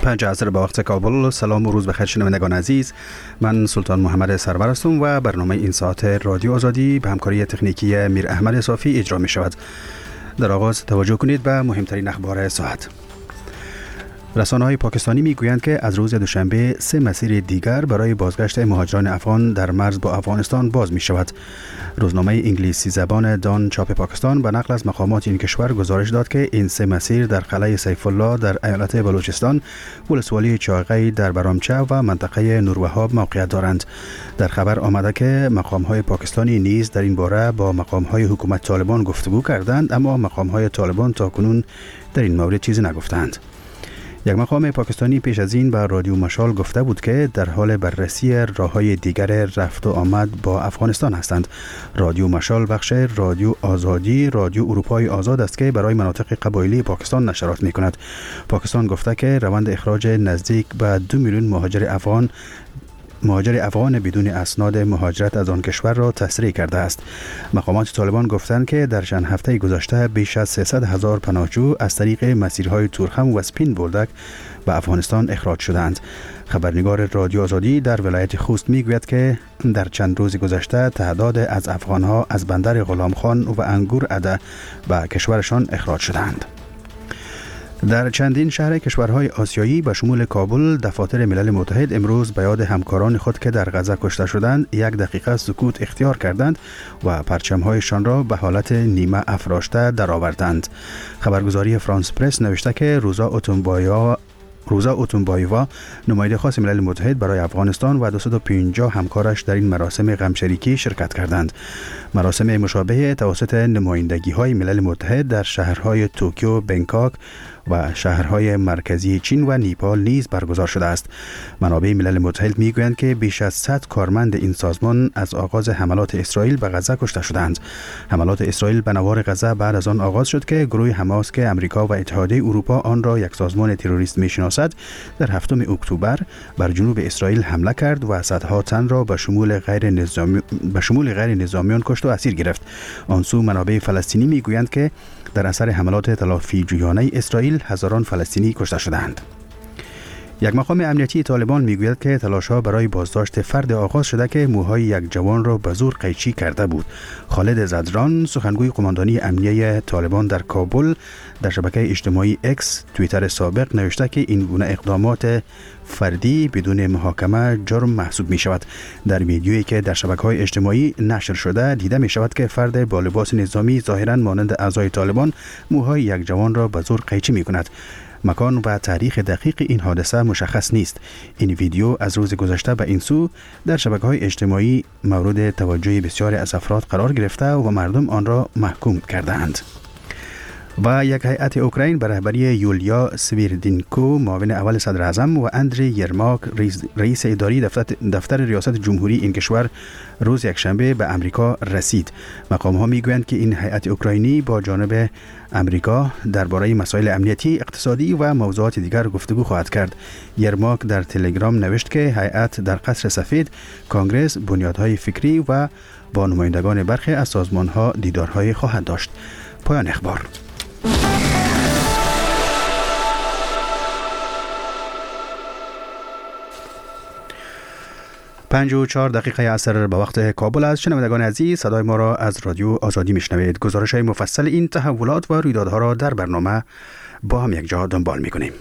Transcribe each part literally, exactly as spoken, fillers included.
پنج عصر به وقت کابل. سلام و روز بخیر شنوندگان عزیز. من سلطان محمد سرور هستم و برنامه این ساعت رادیو آزادی به همکاری تکنیکی میر احمد صافی اجرا می شود. در آغاز توجه کنید به مهمترین اخبار ساعت. رسانه‌های پاکستانی میگویند که از روز دوشنبه سه مسیر دیگر برای بازگشت مهاجران افغان در مرز با افغانستان باز می شود. روزنامه انگلیسی زبان دان چاپ پاکستان به نقل از مقامات این کشور گزارش داد که این سه مسیر در قلعه سیف الله در ایالت بلوچستان، ولسوالی چاقی در برامچه و منطقه نوروهاب موقعیت دارند. در خبر آمده که مقام‌های پاکستانی نیز در این باره با مقام‌های حکومت طالبان گفتگو کردند، اما مقام‌های طالبان تاکنون در این مورد چیزی نگفتند. یک مقام پاکستانی پیش از این به رادیو مشال گفته بود که در حال بررسی راه‌های دیگر رفت و آمد با افغانستان هستند. رادیو مشال بخش رادیو آزادی رادیو اروپای آزاد است که برای مناطق قبایلی پاکستان نشرات می‌کند. پاکستان گفته که روند اخراج نزدیک به دو میلیون مهاجر افغان مهاجر افغان بدون اسناد مهاجرت از آن کشور را تسریع کرده است. مقامات طالبان گفتند که در چند هفته گذشته بیش از سیصد هزار پناهجو از طریق مسیرهای تورخم و سپین بولدک به افغانستان اخراج شدند. خبرنگار رادیو آزادی در ولایت خوست میگوید که در چند روز گذشته تعداد از افغانها از بندر غلام خان و انگور عده به کشورشان اخراج شدند. در چندین شهر کشورهای آسیایی به شمول کابل، دفاتر ملل متحد امروز به یاد همکاران خود که در غزه کشته شدند یک دقیقه سکوت اختیار کردند و پرچم‌هایشان را به حالت نیمه افراشته درآوردند. خبرگزاری فرانس پرس نوشته که روزا اوتونبایا روزا اوتونبایوا، نماینده خاص ملل متحد برای افغانستان و دویست و پنجاه همکارش در این مراسم غمشریکی شرکت کردند. مراسم مشابه توسط نمایندگی‌های ملل متحد در شهرهای توکیو، بنکاک و شهرهای مرکزی چین و نیپال نیز برگزار شده است. منابع ملل متحد میگویند که بیش از صد کارمند این سازمان از آغاز حملات اسرائیل به غزه کشته شدند. حملات اسرائیل به نوار غزه بعد از آن آغاز شد که گروه حماس که امریکا و اتحادیه اروپا آن را یک سازمان تروریست میشناسد، در هفتم اکتبر بر جنوب اسرائیل حمله کرد و صدها تن را به شمول غیر نظامی به شمول غیر نظامیان کشت و اسیر گرفت. آن سو منابع فلسطینی میگویند که در اثر حملات تلافی جویانه اسرائیل هزاران فلسطینی کشته شدند. یک مقام امنیتی طالبان میگوید که تلاش‌ها برای بازداشت فرد آغاز شده که موهای یک جوان را به زور قیچی کرده بود. خالد زدران، سخنگوی قماندانی امنیه طالبان در کابل، در شبکه اجتماعی اکس توییتر سابق نوشته که این گونه اقدامات فردی بدون محاکمه جرم محسوب می شود. در ویدیویی که در شبکه‌های اجتماعی نشر شده دیده می شود که فرد با لباس نظامی ظاهراً مانند اعضای طالبان موهای یک جوان را به زور قیچی می کند. مکان و تاریخ دقیق این حادثه مشخص نیست. این ویدیو از روز گذشته به این سو در شبکه‌های اجتماعی مورد توجه بسیاری از افراد قرار گرفته و مردم آن را محکوم کردند. و یک هیئت اوکراین به رهبری یولیا سویردینکو، معاون اول صدر اعظم، و اندری یرماک، رئیس اداری دفتر, دفتر ریاست جمهوری این کشور، روز یکشنبه به امریکا رسید. مقام ها میگویند که این هیئت اوکراینی با جانب امریکا درباره مسائل امنیتی، اقتصادی و موضوعات دیگر گفتگو خواهد کرد. یرماک در تلگرام نوشت که هیئت در قصر سفید، کنگره، بنیادهای فکری و با نمایندگان برخی از سازمان‌ها دیدارهای خواهد داشت. پایان اخبار. پنج و چهار دقیقه عصر به وقت کابل است. شنوندگان عزیز، صدای ما را از رادیو آزادی میشنوید. گزارش های مفصل این تحولات و رویدادها را در برنامه با هم یک جا دنبال میکنیم.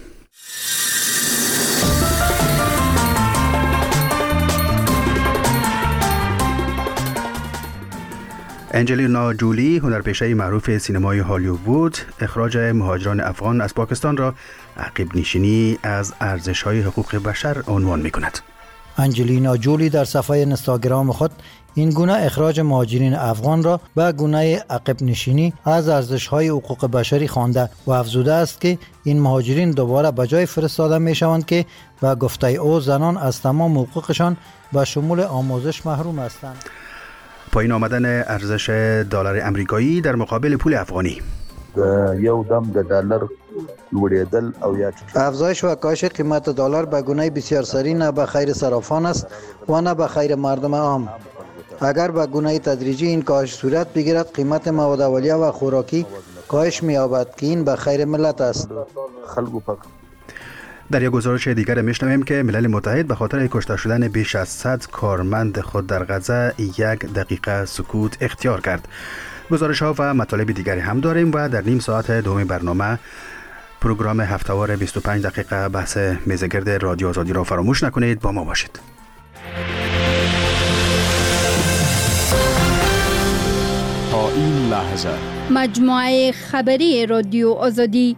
انجلینا جولی، هنرپیشه معروف سینمای هالیوود، اخراج مهاجران افغان از پاکستان را عقب نشینی از ارزش‌های حقوق بشر عنوان می‌کند. انجلینا جولی در صفحه اینستاگرام خود این گونه اخراج مهاجرین افغان را به گونه عقب نشینی از ارزش‌های حقوق بشری خوانده و افزوده است که این مهاجرین دوباره به جای فرستاده می‌شوند که به گفته او زنان از تمام حقوقشان به شمول آموزش محروم هستند. پایین آمدن ارزش دلار امریکایی در مقابل پول افغانی. یو دم د دلار لوړېدل او یا افزایش و کاهش قیمت دلار به گونه بسیار سریع نه به خیر صرافان است و نه به خیر مردم عام. اگر به گونه تدریجی این کاهش صورت بگیرد، قیمت مواد اولیه و خوراکی کاهش می‌یابد که این به خیر ملت است. در یک گزارش دیگر میشنویم که ملل متحد به خاطر کشته شدن بیش از صد کارمند خود در غزه یک دقیقه سکوت اختیار کرد. گزارش ها و مطالب دیگری هم داریم و در نیم ساعت دوم برنامه پروگرام هفته‌وار بیست و پنج دقیقه بحث میزگرد رادیو آزادی را فراموش نکنید. با ما باشید. تا این لحظه مجموعه خبری رادیو آزادی.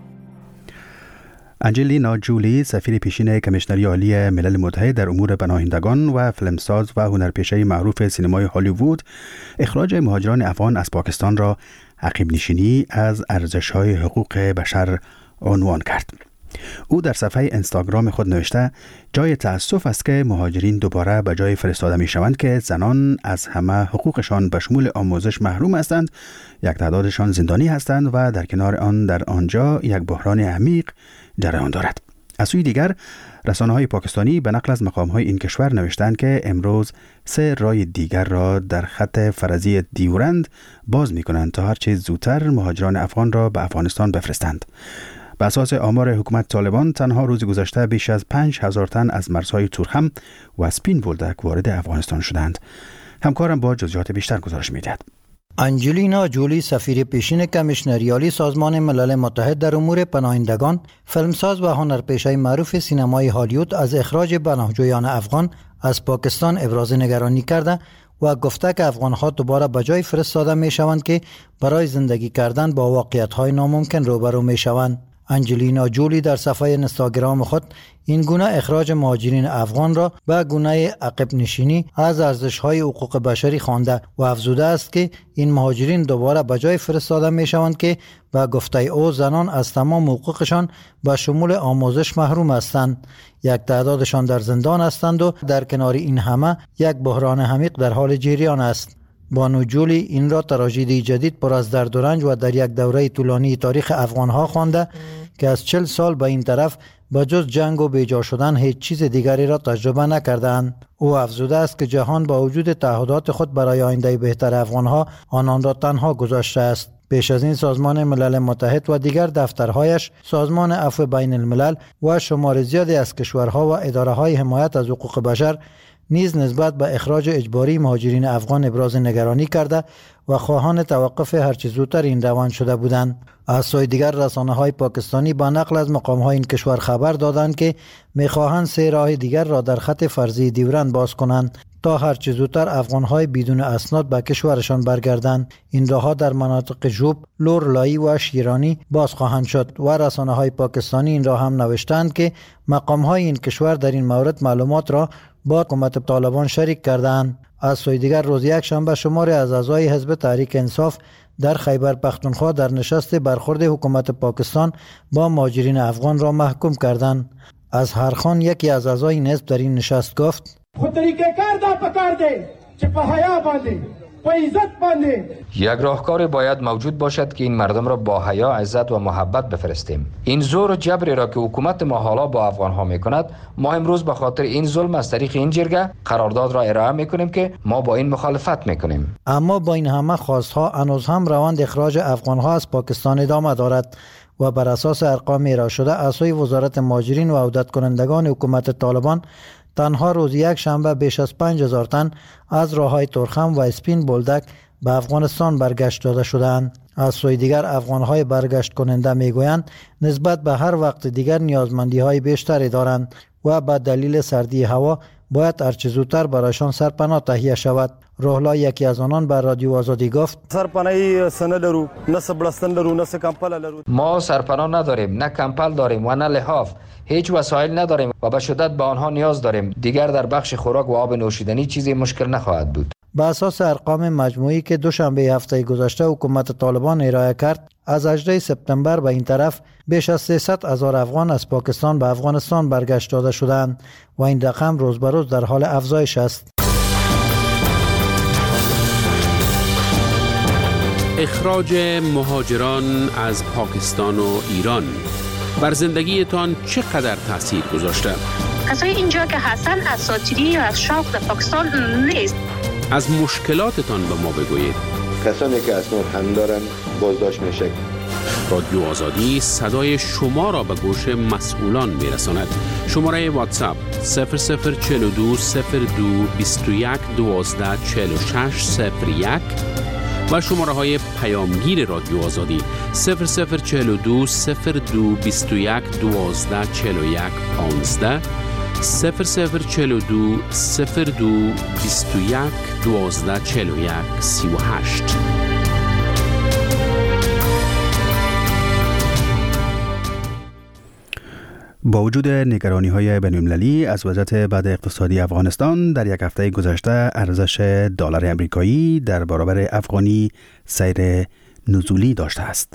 انجلینا جولی، سفیر پیشین کمیشنری عالی ملل متحد در امور پناهندگان و فیلمساز و هنرپیشه معروف سینمای هالیوود، اخراج مهاجران افغان از پاکستان را عقب نشینی از ارزش‌های حقوق بشر عنوان کرد. او در صفحه اینستاگرام خود نوشته: جای تأسف است که مهاجرین دوباره به جای فرستاده می شوند که زنان از همه حقوقشان به شمول آموزش محروم هستند، یک تعدادشان زندانی هستند و در کنار آن در آنجا یک بحران عمیق جریان دارد. از سوی دیگر رسانه‌های پاکستانی به نقل از مقام‌های این کشور نوشتند که امروز سه راه دیگر را در خط فرضی دیورند باز می‌کنند تا هر چه زودتر مهاجران افغان را به افغانستان بفرستند. به اساس آمار حکومت طالبان تنها روز گذشته بیش از پنج هزار تن از مرزهای تورخم و اسپین بولدک وارد افغانستان شدند. همکارم با جزئیات بیشتر گزارش می‌دهد. انجلینا جولی، سفیر پیشین کمیشنری عالی سازمان ملل متحد در امور پناهندگان، فیلمساز و هنرپیشه معروف سینمای هالیوود، از اخراج پناهجویان افغان از پاکستان ابراز نگرانی کرده و گفته که افغان‌ها دوباره به جای فرستاده می‌شوند که برای زندگی کردن با واقعیت‌های ناممکن روبرو می‌شوند. انجلینا جولی در صفحه اینستاگرام خود این گونه اخراج مهاجرین افغان را به گونه عقب نشینی از ارزش‌های حقوق بشری خوانده و افزوده است که این مهاجرین دوباره به جای فرستاده می‌شوند که به گفته او زنان از تمام حقوقشان به شمول آموزش محروم هستند، یک تعدادشان در زندان هستند و در کنار این همه یک بحران عمیق در حال جریان است. بانو جولی این را تراژدی جدید پر از درد و رنج و در یک دوره طولانی تاریخ افغان‌ها خوانده که از چهل سال به این طرف با جز جنگ و بیجا شدن هیچ چیز دیگری را تجربه نکردند. او افزوده است که جهان با وجود تعهدات خود برای آینده بهتر افغان‌ها آنان را تنها گذاشته است. پیش از این سازمان ملل متحد و دیگر دفترهایش، سازمان عفو بین الملل و شمار زیادی از کشورها و اداره‌های حمایت از حقوق بشر نیز نسبت به اخراج اجباری مهاجرین افغان ابراز نگرانی کرده و خواهان توقف هرچه زودتر این روند شده بودند. از سوی دیگر رسانه‌های پاکستانی با نقل از مقام‌های این کشور خبر دادند که می‌خواهند سه راه دیگر را در خط فرضی دیورند باز کنند تا هرچه زودتر افغان‌های بدون اسناد به کشورشان برگردند. این راه‌ها در مناطق جوب، لور لایی و شیرانی باز خواهند شد و رسانه‌های پاکستانی این را هم نوشتند که مقام‌های این کشور در این مورد معلومات را با حکومت طالبان شریک کردند. از سوی دیگر روز یک شنبه شماری از اعضای حزب تحریک انصاف در خیبر پختونخوا در نشست برخورد حکومت پاکستان با مهاجرین افغان را محکوم کردند. از هر خان یکی از اعضای این حزب در این نشست گفت: خود طریقه کار دا پکار دی چې په حیا باندې په عزت باندې یک راهکار باید موجود باشد که این مردم را با حیا، عزت و محبت بفرستیم. این زور و جبری را که حکومت ما حالا با افغان ها میکند، ما امروز به خاطر این ظلم از طریق این جرگه قرارداد را ارائه میکنیم که ما با این مخالفت میکنیم. اما با این همه خواستها هنوز هم روند اخراج افغان ها از پاکستان ادامه دارد و بر اساس ارقام ارائه شده از سوی وزارت مهاجرین و عودت کنندگان حکومت طالبان، تنها روز یک شنبه بیش از پنج هزار تن از راههای تورخم و اسپین بولدک به افغانستان برگشت داده شدند. از سوی دیگر افغان‌های برگشت کننده میگویند نسبت به هر وقت دیگر نیازمندی‌های بیشتری دارند و به دلیل سردی هوا باید هرچه زودتر برایشان سرپناه تهیه شود. روحلا یکی از آنان بر رادیو آزادی گفت: سرپناهی سنه لرو، نه سبلستان لرو، نه کمپل لرو. ما سرپناه نداریم، نه کمپل داریم و نه لحاف. هیچ وسایل نداریم و به شدت به آنها نیاز داریم. دیگر در بخش خوراک و آب نوشیدنی چیزی مشکل نخواهد بود. به اساس ارقام مجموعی که دوشنبه هفته گذشته حکومت طالبان ارائه کرد، از هجدهم سپتامبر به این طرف بیش از سیصد هزار افغان از پاکستان به افغانستان برگشت داده شدند و این رقم روز به روز در حال افزایش است. اخراج مهاجران از پاکستان و ایران بر زندگیتان چقدر تاثیر گذاشته؟ کسایی اینجا که هستن اساطیری یا از شوق در پاکستان نیست. از مشکلاتتان به ما بگویید. کسانی که اسناد هم دارن بازداشت میشه. رادیو آزادی صدای شما را به گوش مسئولان میرساند. شماره واتساپ صفر صفر چهل و دو صفر دو بیست و یک دوازده چهل و شش صفر یک و شماره های پیامگیر رادیو آزادی صفر صفر چهل و دو صفر دو بیست و یک دوازده چهل و یک پانزده صفر صفر چهل و دو صفر دو بیست و یک دوازده چهل و یک سی و هشت. با وجود نگرانی‌های بین‌المللی از وضعیت بد اقتصادی افغانستان، در یک هفته گذشته ارزش دلار امریکایی در برابر افغانی سیر نزولی داشته است.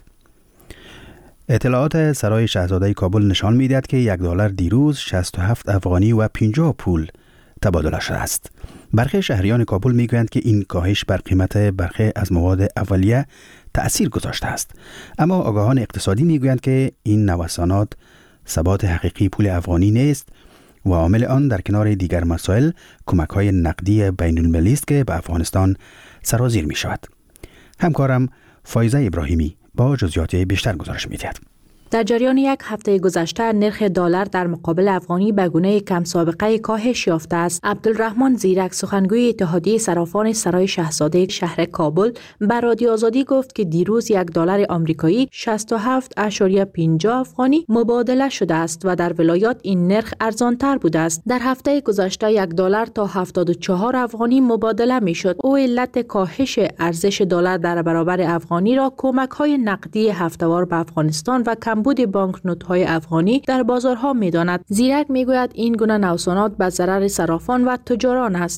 اطلاعات سرای شاهزاده کابل نشان می‌دهد که یک دلار دیروز شصت و هفت افغانی و پنجاه پول تبادله شده است. برخی شهریان کابل می‌گویند که این کاهش بر قیمت برخی از مواد اولیه تأثیر گذاشته است، اما آگاهان اقتصادی می‌گویند که این نوسانات ثبات حقیقی پول افغانی نیست و عامل آن در کنار دیگر مسائل کمک‌های نقدی بین‌المللی است که به افغانستان سرازیر می شود. همکارم فایزه ابراهیمی با جزئیات بیشتر گزارش می‌دهد. در جریان یک هفته گذشته نرخ دلار در مقابل افغانی به گونه کم سابقه کاهش یافته است. عبدالرحمن زیرک سخنگوی اتحادیه صرافان سرای شاهزاده شهر کابل به رادیو آزادی گفت که دیروز یک دلار آمریکایی شصت و هفت ممیز پنجاه افغانی مبادله شده است و در ولایات این نرخ ارزان‌تر بوده است. در هفته گذشته یک دلار تا هفتاد و چهار افغانی مبادله می‌شد. او علت کاهش ارزش دلار در برابر افغانی را کمک‌های نقدی هفته‌وار به افغانستان و کمبود بانکنوت‌های افغانی در بازارها می‌داند. زیرک می‌گوید این گونه نوسانات به ضرر صرافان و تجاران است.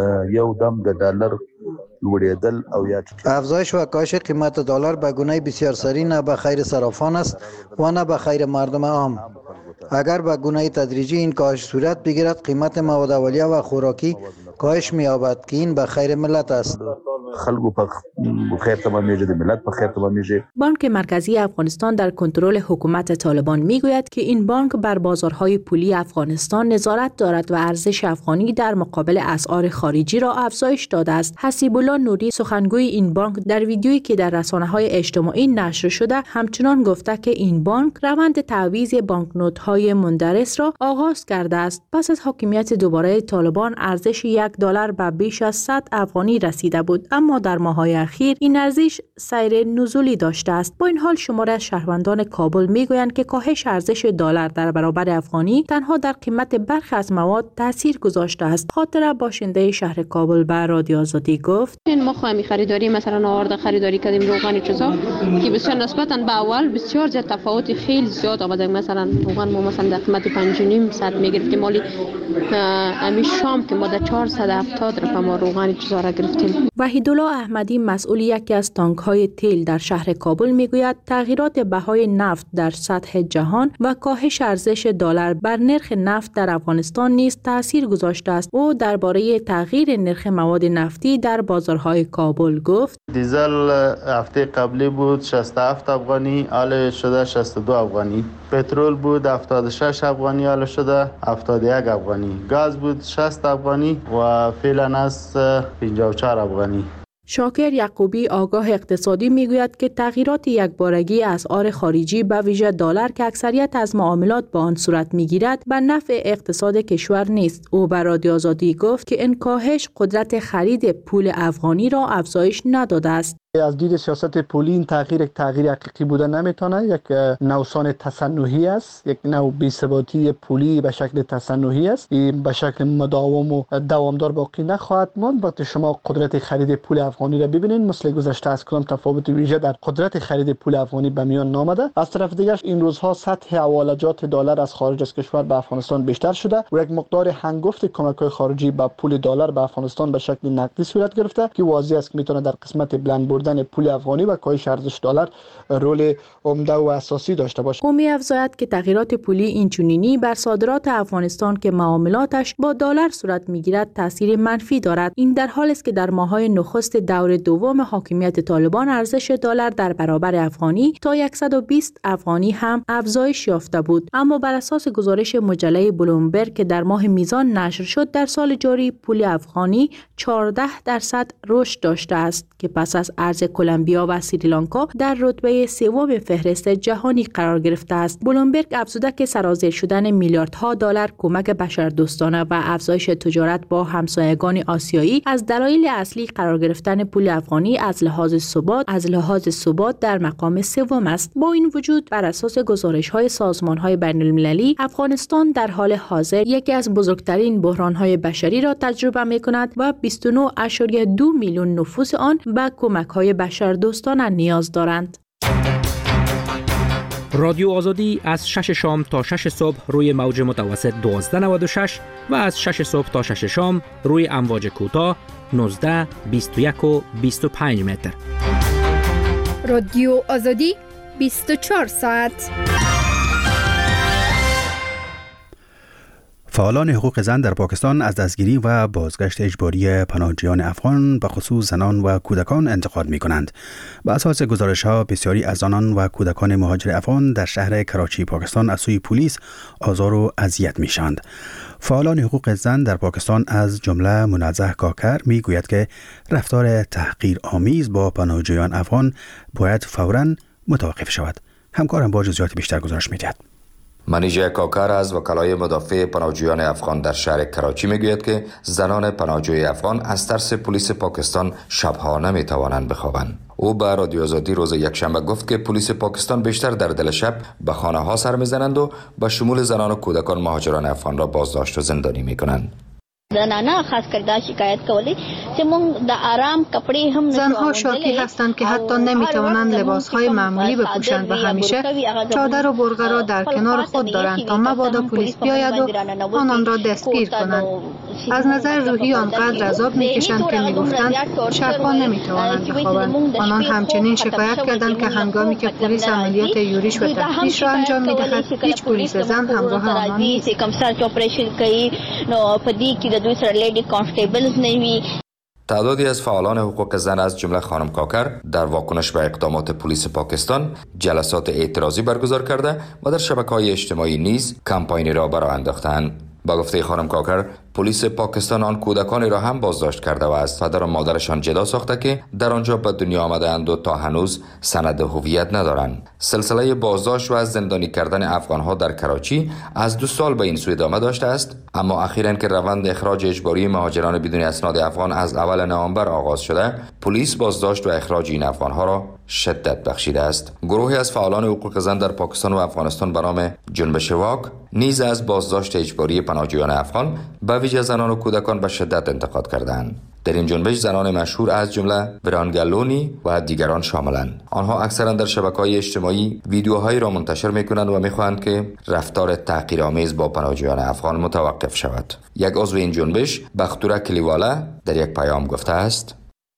یو دم د دلار لوړېدل او یا افزایش و کاهش قیمت دلار به گونه بسیار سریع نه به خیر صرافان است و نه به خیر مردم عام. اگر به گونه تدریجی این کاهش صورت بگیرد، قیمت مواد اولیه و خوراکی کاهش می‌یابد که این به خیر ملت است. خلکو په خیر تمامیږي، د ملت په خیر تمامیږي. بانک مرکزی افغانستان در کنترل حکومت طالبان میگوید که این بانک بر بازارهای پولی افغانستان نظارت دارد و ارزش افغانی در مقابل اسعار خارجی را افزایش داده است. حسیب الله نوری سخنگوی این بانک در ویدیویی که در رسانه‌های اجتماعی نشر شده همچنان گفته که این بانک روند تعویض بانکنوت‌های مندرس را آغاز کرده است. پس از حاکمیت دوباره طالبان ارزش یک دلار به بیش از صد افغانی رسیده بود، اما در ماه‌های اخیر این ارزش سیر نزولی داشته است. با این حال شماری از شهروندان کابل میگویند که کاهش ارزش دلار در برابر افغانی تنها در قیمت برخی از مواد تاثیر گذاشته است. خاطره باشنده شهر کابل به رادیو آزادی گفت: ما خواهیم خریداری مثلا آورده خریداری کردیم روغن چیزا که بسیار نسبتا به اول بسیار زیاد تفاوت خیلی زیاد آمده. مثلا روغن ما مثلا در قیمت پنج و نیم صد میگرفتیم، مالی امی شام که ما در چهارصد و هفتاد رقم ما روغن چیزا را گرفتیم. وحیدالله احمدی مسئول یکی از تانک‌های تیل در شهر کابل میگوید تغییرات بهای نفت در سطح جهان و کاهش ارزش دلار بر نرخ نفت در افغانستان نیز تاثیر گذاشته است. او درباره تغییر نرخ مواد نفتی در بازارهای کابل گفت: دیزل هفته قبلی بود شصت و هفت افغانی، حالا شده شصت و دو افغانی. پترول بود هفتاد و شش افغانی، حالا شده هفتاد و یک افغانی. گاز بود شصت افغانی و فعلا است پنجاه و چهار افغانی. شاکر یعقوبی آگاه اقتصادی میگوید که تغییرات یکبارگی اسعار خارجی به ویژه دلار که اکثریت از معاملات با آن صورت میگیرد به نفع اقتصاد کشور نیست. او به رادیو آزادی گفت که این کاهش قدرت خرید پول افغانی را افزایش نداده است. از دید سیاست پولی این تغییر یک تغییر حقیقی بوده نمیتونه، یک نوسان تصنعی است، یک نوع بی‌ثباتی پولی به شکل تصنعی است. این به شکل مداوم و دوامدار باقی نخواهد ماند. وقتی شما قدرت خرید پول افغانی را ببینید مثل گذشته از کدام تفاوت ویژه در قدرت خرید پول افغانی به میان نامده. از طرف دیگر این روزها سطح حوالجات دلار از خارج از کشور به افغانستان بیشتر شده و یک مقدار هنگفت کمک‌های خارجی به پول دلار به افغانستان به شکل نقدی صورت گرفته که واضح است که میتونه در قسمت بلند بردن پول افغانی و کاهش ارزش دلار رول عمده و اساسی داشته باشد. او می‌افزاید که تغییرات پولی اینچنینی بر صادرات افغانستان که معاملاتش با دلار صورت می‌گیرد تاثیر منفی دارد. این در حالی است که در ماه‌های نخست دور دوم حاکمیت طالبان ارزش دلار در برابر افغانی تا صد و بیست افغانی هم افزایش یافته بود، اما بر اساس گزارش مجله بلومبرگ که در ماه میزان نشر شد در سال جاری پول افغانی چهارده درصد رشد داشته است که پس از ارزش مرز کلمبیا و سریلانکا در رتبه سوم فهرست جهانی قرار گرفته است. بلومبرگ افزوده که سرازیر شدن میلیاردها دلار کمک بشردوستانه و افزایش تجارت با همسایگان آسیایی از دلایل اصلی قرار گرفتن پول افغانی از لحاظ ثبات از لحاظ ثبات در مقام سوم است. با این وجود بر اساس گزارش‌های سازمان‌های بین‌المللی افغانستان در حال حاضر یکی از بزرگترین بحران‌های بشری را تجربه می‌کند و بیست و نه ممیز دو میلیون نفوس آن به کمک‌های بشردوستانه نیاز دارند. رادیو آزادی از شش شام تا شش صبح روی موج متوسط دوازده نود و شش و از شش صبح تا شش شام روی امواج کوتاه نوزده، بیست و یک و بیست و پنج متر. رادیو آزادی بیست و چهار ساعت. فعالان حقوق زن در پاکستان از دستگیری و بازگشت اجباری پناهجویان افغان به خصوص زنان و کودکان انتقاد می کنند. به اساس گزارش‌ها بسیاری از زنان و کودکان مهاجر افغان در شهر کراچی پاکستان از سوی پلیس آزار و اذیت می شوند. فعالان حقوق زن در پاکستان از جمله منزه کاکر می گوید که رفتار تحقیر آمیز با پناهجویان افغان باید فوراً متوقف شود. همکارم با جزئیات بیشتر گزارش می دهد. منیژه کاکر از وکلای مدافع پناهجویان افغان در شهر کراچی میگوید که زنان پناهجوی افغان از ترس پلیس پاکستان شبها نمیتوانند بخوابند. او به رادیو آزادی روز یکشنبه گفت که پلیس پاکستان بیشتر در دل شب به خانه ها سر میزنند و به شمول زنان و کودکان مهاجران افغان را بازداشت و زندانی میکنند. زنانه خاص کرده شکایت کولی که من در آرام کپڑے هم زنها شاکی هستند که حتی نمیتوانند لباسهای معمولی بپوشند و همیشه چادر و برقه را در کنار خود دارند تا مبادا پلیس بیاید و آنان را دستگیر کنند. از نظر روحی آنقدر عذاب میکشند که میگفتند شبها نمیتوانند بخوابند. آنان همچنین شکایت کردند که هنگامی که پلیس عملیات یورش و تفتیش را انجام میدهد هیچ پلیس زن همراه آنان نیست. تعدادی از فعالان حقوق زن از جمله خانم کاکر در واکنش به اقدامات پلیس پاکستان جلسات اعتراضی برگزار کرده و در شبکه‌های اجتماعی نیز کمپاینی را برآ انداختند. با گفته خانم کاکر، پلیس پاکستان آن کودکانی را هم بازداشت کرده و از پدر و مادرشان جدا ساخته که در آنجا به دنیا آمده‌اند و تا هنوز سند هویت ندارند. سلسله بازداشت و از زندانی کردن افغان‌ها در کراچی از دو سال به این سو ادامه داشته است، اما اخیراً که روند اخراج اجباری مهاجران بدون اسناد افغان از اول نوامبر آغاز شده، پلیس بازداشت و اخراج این افغان‌ها را شدت بخشیده است. گروهی از فعالان حقوق زن در پاکستان و افغانستان به نام جنبش واک نیز از بازداشت اجباری پناهجویان افغان به ویژه زنان و کودکان به شدت انتقاد کردند. در این جنبش زنان مشهور از جمله برانگالونی و دیگران شاملند. آنها اکثرا در شبکه‌های اجتماعی ویدیوهایی را منتشر می‌کنند و می‌خواهند که رفتار تحقیرآمیز با پناهجویان افغان متوقف شود. یک عضو این جنبش، بختوره کلیواله، در یک پیام گفته است: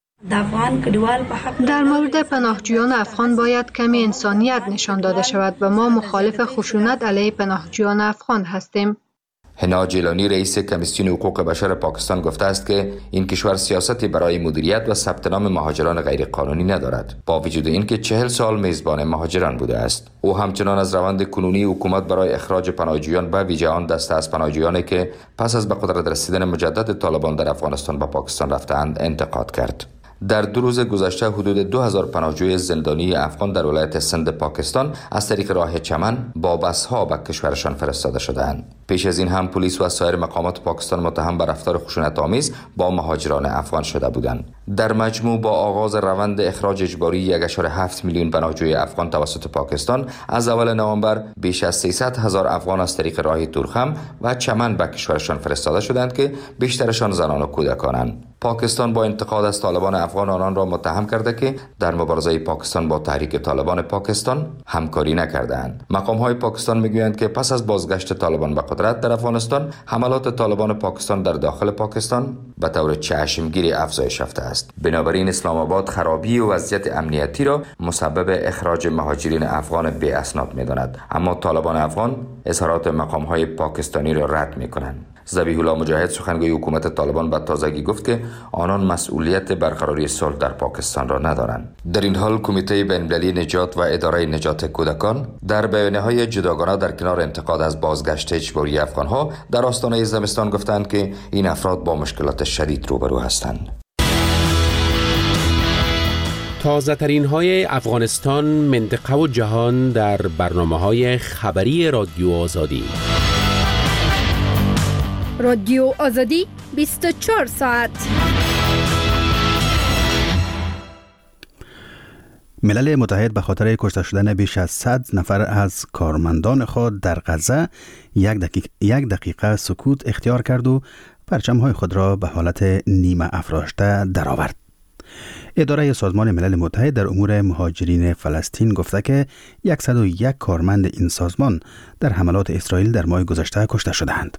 در مورد پناهجویان افغان باید کمی انسانیت نشان داده شود و ما مخالف خشونت علیه پناهجویان افغان هستیم. حنا جیلانی رئیس کمیسیون حقوق بشر پاکستان گفته است که این کشور سیاستی برای مدیریت و ثبت نام مهاجران غیرقانونی ندارد، با وجود اینکه چهل سال میزبان مهاجران بوده است. او همچنان از روند کنونی حکومت برای اخراج پناهجویان به ویژه آن دسته از پناهجویانی که پس از به قدرت رسیدن مجدد طالبان در افغانستان به پاکستان رفتند انتقاد کرد. در دو روز گذشته حدود دو هزار پناهجوی زندانی افغان در ولایت سند پاکستان از طریق راه چمن با بس‌ها به کشورشان فرستاده شدند. پیش از این هم پلیس و سایر مقامات پاکستان متهم به رفتار خشونت‌آمیز با مهاجران افغان شده بودند. در مجموع با آغاز روند اخراج اجباری یک ممیز هفت میلیون پناهجوی افغان توسط پاکستان از اول نوامبر بیش از سیصد هزار افغان از طریق راه تورخم و چمن به کشورشان فرستاده شدند که بیشترشان زنان و کودکانند. پاکستان با انتقاد از طالبان افغان آنان را متهم کرده که در مبارزه پاکستان با تحریک طالبان پاکستان همکاری نکردند. مقام‌های پاکستان میگویند که پس از بازگشت طالبان به قدرت در افغانستان، حملات طالبان پاکستان در داخل پاکستان به طور چشمگیری افزایش یافته است. بنابراین اسلام آباد خرابی و وضعیت امنیتی را مسبب اخراج مهاجرین افغان بی اسناد می‌داند، اما طالبان افغان اظهارات مقام‌های پاکستانی را رد می‌کنند. ذبیح الله مجاهد سخنگوی حکومت طالبان به تازگی گفت که آنان مسئولیت برقراری صلح در پاکستان را ندارند. در این حال کمیته بین‌المللی نجات و اداره نجات کودکان در بیانیه‌های جداگانه در کنار انتقاد از بازگشت اجباری افغان‌ها در آستانه زمستان گفتند که این افراد با مشکلات شدید روبرو هستند. تازه ترین های افغانستان، منطقه و جهان در برنامه های خبری رادیو آزادی. رادیو آزادی بیست و چهار ساعت. ملل متحد به خاطر کشته شدن بیش از صد نفر از کارمندان خود در غزه یک دقیقه, یک دقیقه سکوت اختیار کرد و پرچم‌های خود را به حالت نیمه افراشته درآورد. اداره سازمان ملل متحد در امور مهاجرین فلسطین گفته که صد و یک کارمند این سازمان در حملات اسرائیل در ماه گذشته کشته شدند.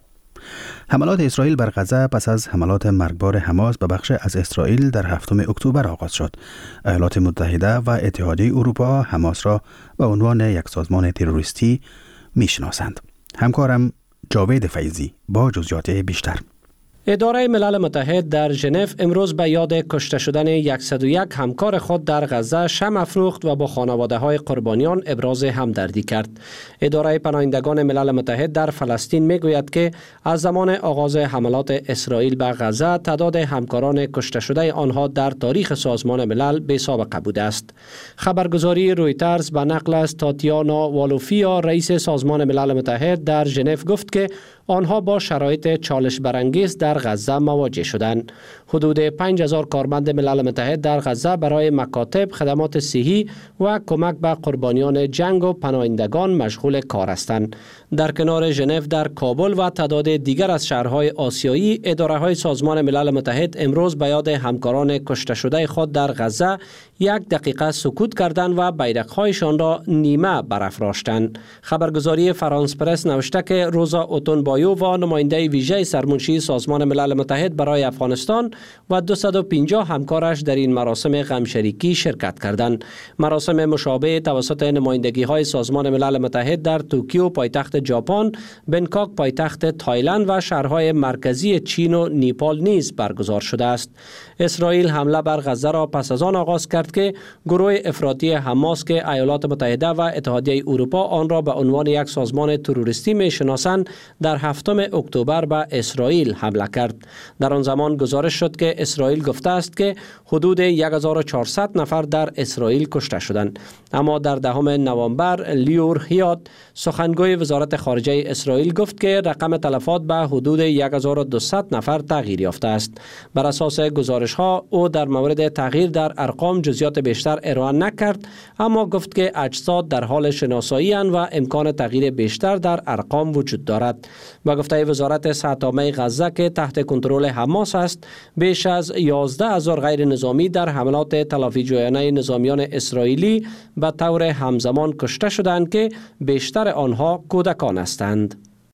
حملات اسرائیل بر غزه پس از حملات مرگبار حماس به بخش از اسرائیل در هفتم اکتبر آغاز شد. ایالات متحده و اتحادیه اروپا حماس را به عنوان یک سازمان تروریستی میشناسند. همکارم جاوید فیضی با جزئیات بیشتر. اداره ملل متحد در ژنو امروز به یاد کشته شدن صد و یک همکار خود در غزه شمع افروخت و با خانواده های قربانیان ابراز همدردی کرد. اداره پناهندگان ملل متحد در فلسطین می گوید که از زمان آغاز حملات اسرائیل به غزه تعداد همکاران کشته شده آنها در تاریخ سازمان ملل بی سابقه بوده است. خبرگزاری رویترز به نقل از تاتیانا والوفیا رئیس سازمان ملل متحد در ژنو گفت که آنها با شرایط چالش برانگیز در غزه مواجه شدند. حدود پنج هزار کارمند ملل متحد در غزه برای مکاتب، خدمات صحی و کمک به قربانیان جنگ و پناهندگان مشغول کار هستند. در کنار ژنو در کابل و تعداد دیگر از شهرهای آسیایی، اداره‌های سازمان ملل متحد امروز به یاد همکاران کشته شده خود در غزه یک دقیقه سکوت کردند و بیرق‌هایشان را نیمه برافراشتند. خبرگزاری فرانس پرس نوشته که روزا اوتون بایو و نماینده ویژه سرمنشی سازمان ملل متحد برای افغانستان و دویست و پنجاه همکارش در این مراسم غمشریکی شرکت کردند. مراسم مشابه توسط نمایندگی‌های سازمان ملل متحد در توکیو پایتخت ژاپن، بنکاک پایتخت تایلند و شهرهای مرکزی چین و نیپال نیز برگزار شده است. اسرائیل حمله بر غزه را پس از آن آغاز کرد که گروه افراطی حماس که ایالات متحده و اتحادیه اروپا آن را به عنوان یک سازمان تروریستی می‌شناسند در هفتم اکتبر به اسرائیل حمله کرد. در آن زمان گزارش شد که اسرائیل گفته است که حدود هزار و چهارصد نفر در اسرائیل کشته شدند. اما در دهم نوامبر لیور هیات سخنگوی وزارت خارجه اسرائیل گفت که رقم تلفات به حدود هزار و دویست نفر تغییر یافته است. بر اساس گزارش ها او در مورد تغییر در ارقام جزئیات بیشتر ارائه نکرد، اما گفت که اجساد در حال شناسایی اند و امکان تغییر بیشتر در ارقام وجود دارد. با گفته وزارت صحت عامه غزه که تحت کنترل حماس است، بیش از یازده هزار غیر نظامی در حملات تلافی جویانه نظامیان اسرائیلی به طور همزمان کشته شدند که بیشتر آنها کودکان هستند.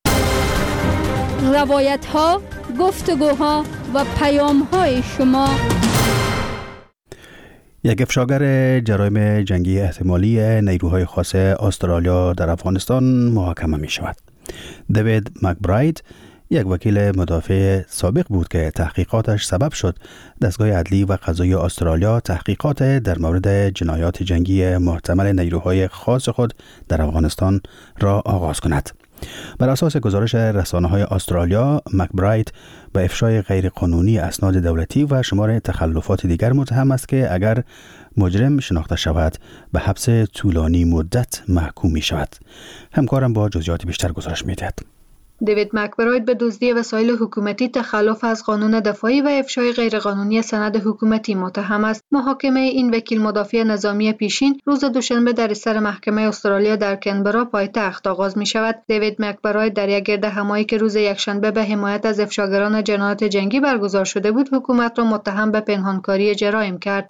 روایت ها، گفتگوها و پیام های شما. یک افشاگر جرایم جنگی احتمالی نیروهای خاص استرالیا در افغانستان محاکمه می شود. دیوید مکبراید یک وکیل مدافع سابق بود که تحقیقاتش سبب شد دستگاه عدلی و قضایی استرالیا تحقیقات در مورد جنایات جنگی محتمل نیروهای خاص خود در افغانستان را آغاز کند. بر اساس گزارش رسانه‌های استرالیا، مکبراید به افشای غیرقانونی اسناد دولتی و شمار تخلفات دیگر متهم است که اگر مجرم شناخته شود به حبس طولانی مدت محکوم می شود. همکارم با جزئیات بیشتر گزارش می دهد. دیوید مکبراید به دزدی وسایل حکومتی، تخلف از قانون دفاعی و افشای غیرقانونی سند حکومتی متهم است. محاکمه این وکیل مدافع نظامی پیشین روز دوشنبه در سر محکمه استرالیا در کنبرا پایتخت آغاز می شود. دیوید مکبراید در یک گردهمایی که روز یکشنبه به حمایت از افشاگران جنایات جنگی برگزار شده بود، حکومت را متهم به پنهانکاری جرایم کرد.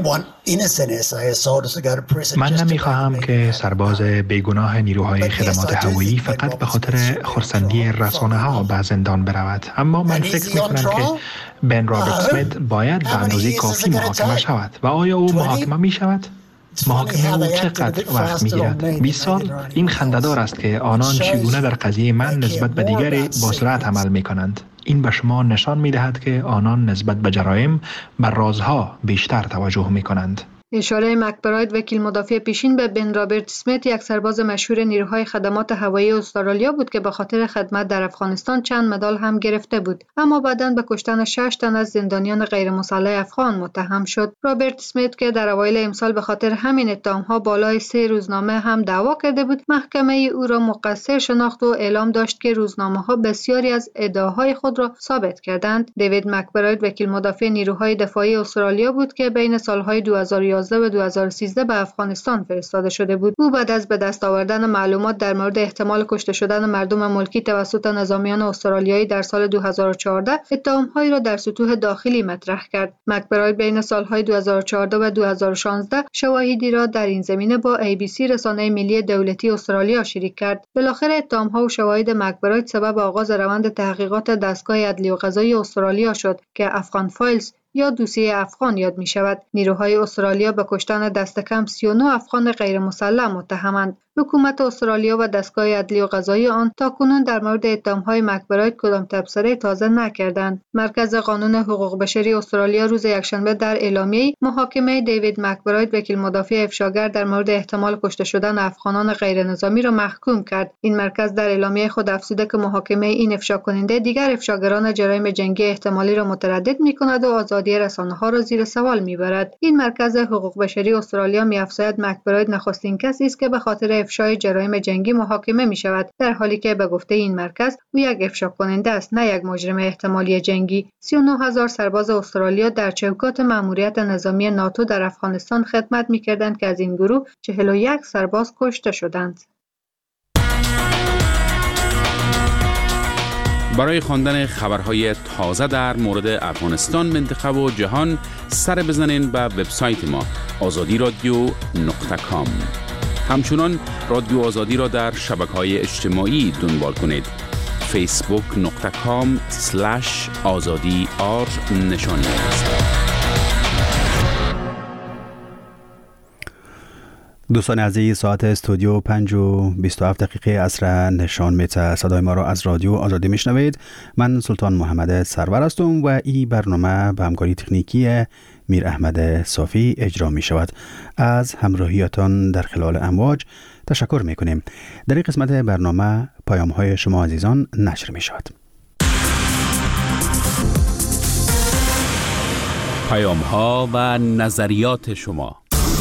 من نمیخواهم که سرباز بیگناه نیروهای خدمات هوایی فقط به خاطر خرسندی رسانه ها به زندان برود، اما من فکر می کنم که بن رابرت اسمیت باید به اندازه کافی محاکمه شود. و آیا او محاکمه می شود؟ محاکمه او چقدر وقت می گیرد؟ بیست سال؟ این خنده‌دار است که آنان چگونه در قضیه من نسبت به دیگری با سرعت عمل می کنند. این به شما نشان می دهد که آنان نسبت به جرایم بر رازها بیشتر توجه می کنند. اشاره مکبراید وکیل مدافع پیشین به بن رابرت اسمیت، یک سرباز مشهور نیروهای خدمات هوایی استرالیا بود که به خاطر خدمت در افغانستان چند مدال هم گرفته بود، اما بعداً به کشتن شش تن از زندانیان غیر مسلح افغان متهم شد. رابرت اسمیت که در اوایل امسال به خاطر همین اتهام‌ها بالای سه روزنامه هم دعوا کرده بود، محکمه او را مقصر شناخت و اعلام داشت که روزنامه‌ها بسیاری از ادعاهای خود را ثابت کردند. دیوید مکبراید وکیل مدافع نیروهای دفاعی استرالیا بود که بین سالهای دو هزار و یازده و دو هزار و سیزده به افغانستان فرستاده شده بود. او بعد از به دست آوردن معلومات در مورد احتمال کشته شدن مردم ملکی توسط نظامیان استرالیایی در سال دو هزار و چهارده اتهام‌هایی را در سطوح داخلی مطرح کرد. مکبراید بین سالهای دو هزار و چهارده و دو هزار و شانزده شواهدی را در این زمینه با ای بی سی رسانه ملی دولتی استرالیا شریک کرد. بالاخره اتهام‌ها و شواهد مکبراید سبب آغاز روند تحقیقات دستگاه عدلی و قضایی استرالیا شد که افغان فایلز یا دوسیه افغان یاد می شود. نیروهای استرالیا به کشتن دست کم سی و نه افغان غیر مسلح متهمند. حکومت استرالیا و دستگاه عدلی و قضایی آن تاکنون در مورد اتهام‌های مکبراید کدام تبصره تازه نکردند. مرکز قانون حقوق بشری استرالیا روز یکشنبه در اعلامیه‌ای محاکمه دیوید مکبراید وکیل مدافع افشاگر در مورد احتمال کشته شدن افغانان غیر نظامی را محکوم کرد. این مرکز در اعلامیه خود افزوده که محاکمه این افشا کننده دیگر افشاگران جرایم جنگی احتمالی را متردد می‌کند و آزادی رسانه‌ها را زیر سوال می‌برد. این مرکز حقوق بشری استرالیا می‌افزاید مکبراید نخستین کسی است که به خاطر افشای جرایم جنگی محاکمه می شود، در حالی که به گفته این مرکز او یک افشا کننده است، نه یک مجرم احتمالی جنگی. سی و نه هزار سرباز استرالیا در چوکات مأموریت نظامی ناتو در افغانستان خدمت می کردند که از این گروه چهل و یک سرباز کشته شدند. برای خواندن خبرهای تازه در مورد افغانستان، منطقه و جهان سر بزنین به وبسایت ما آزادی رادیو نقطه کام. همچنان رادیو آزادی را در شبکه‌های اجتماعی دنبال کنید. فیسبوک نقطه کام سلش آزادی آر نشانی است. دوستان عزیز، ساعت استودیو پنج و بیست و هفت دقیقه عصر نشان میده. صدای ما را از رادیو آزادی میشنوید. من سلطان محمد سرور هستم و این برنامه به همکاری تکنیکی میر احمد صافی اجرا می شود. از همراهیتان در خلال امواج تشکر می کنیم. در این قسمت برنامه پیام های شما عزیزان نشر می شود. پیام ها و نظریات شما.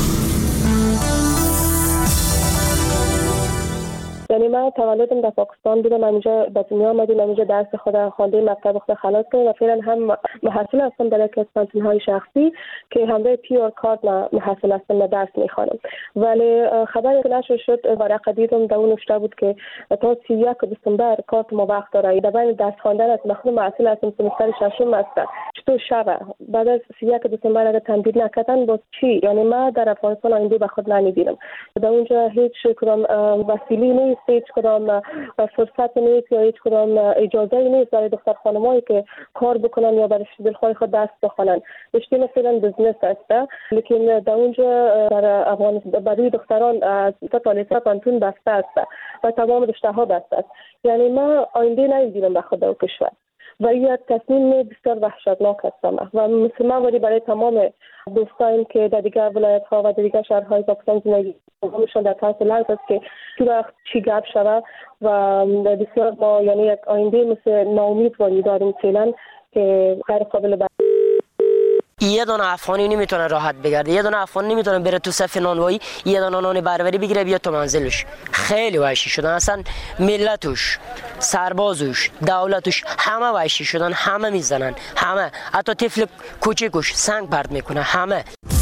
یعنی من تولدم در پاکستان بودم، اینجا به دنیا آمدیم، اینجا درس خود خوانده، مکتب خود خلاص کردم و فعلا هم محصل هستم در یک از کانتین‌های شخصی که همراه پیور کارت محصل هستم و درس میخوانم. ولی خبری که نشر شد ورقه دیدم در اون نوشته بود که تا سی و یک دسامبر کارت ما وقت داره. در بین درس خواندن است، خود محصل هستم، سمستر ششم است. چطور شبه بعد از سی و یک دسامبر اگر تمدید نکردن باز چی؟ یعنی ما در افغانستان آینده به خود نمی‌بینم. در اونجا هیچ کدام وسیله نیست، هیچ کدام فرصت نیست یا هیچ کدام اجازه نیست برای دختر خانمایی که کار بکنن یا برای دلخواه خود دست بخونن. رشته مثلا بزنس است، لیکن در اونجا در افغانستان برای دختران از تا لیسانس پانتون بسته است و تمام رشته ها بسته است. یعنی ما آینده نمی‌بینم به خود در کشور و این تصمیم بسیار وحشتناک است و مسلمان ولی برای تمام دوستان که در دیگر ولایت ها و در دیگر شهرهای پاکستان زندگی می‌کنند در طرف لحظه است که تو وقت چی گپ شود و بسیار ما یعنی یک آینده مثل ناامید ولی داریم فعلا که غیر قابل بر یه دونه افغانی نمیتونه راحت بگرده، یه دونه افغان نمیتونه بره تو صف نانوایی یه دونه نان بربری بگیره بیاد تو منزلش. خیلی وحشی شدن، اصلا ملتش، سربازش، دولتش همه وحشی شدن، همه میزنن، همه، حتی طفل کوچیکش سنگ پرت میکنه، همه.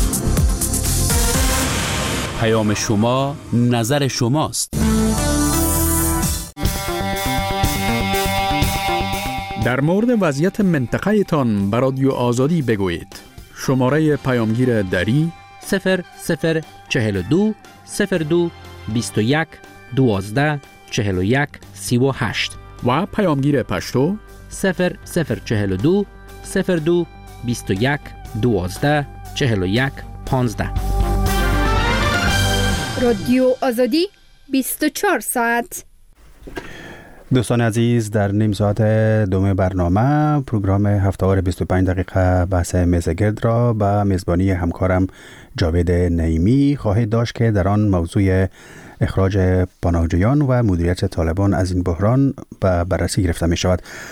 پیام شما نظر شماست. در مورد وضعیت منطقه تان به رادیو آزادی بگویید. شماره پیامگیر دری صفر صفر چهل و دو صفر دو بیست و یک دوازده چهل و یک سی و هشت و پیامگیر پشتو صفر صفر چهل و دو صفر دو بیست و یک دوازده چهل و یک پانزده. رادیو آزادی بیست و چهار ساعت. دوستان عزیز، در نیم ساعت دوم برنامه پروگرام هفته‌وار بیست و پنج دقیقه بحث میزگرد را به میزبانی همکارم جاوید نعیمی خواهید داشت که در آن موضوع اخراج پناهجویان و مدیریت طالبان از این بحران به بررسی گرفته می شود.